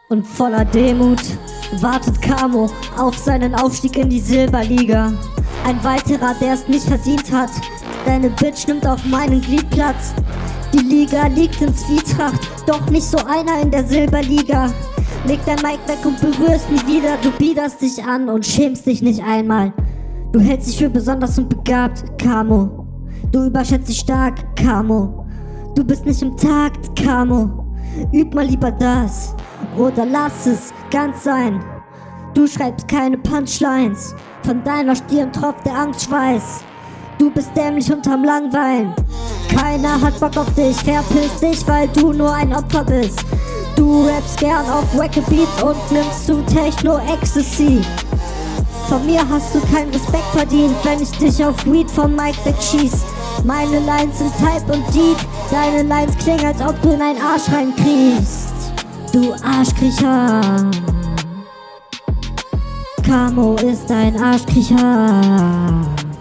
Und voller Demut wartet Camo auf seinen Aufstieg in die Silberliga. Ein weiterer, der es nicht verdient hat. Deine Bitch nimmt auf meinen Glied Platz. Die Liga liegt in Zwietracht, doch nicht so einer in der Silberliga. Leg dein Mic weg und berührst nie wieder. Du biederst dich an und schämst dich nicht einmal. Du hältst dich für besonders und begabt, Camo. Du überschätzt dich stark, Camo. Du bist nicht im Takt, Camo. Üb mal lieber das oder lass es ganz sein. Du schreibst keine Punchlines, von deiner Stirn tropft der Angstschweiß. Du bist dämlich unterm Langweilen. Keiner hat Bock auf dich, verpiss dich, weil du nur ein Opfer bist. Du rappst gern auf wacke Beats und nimmst zu Techno Ecstasy. Von mir hast du keinen Respekt verdient, wenn ich dich auf Weed vom Mic wegschieß. Meine Lines sind Type und Deep, deine Lines klingen, als ob du in einen Arsch reinkriechst. Du Arschkriecher. Camo ist ein Arschkriecher.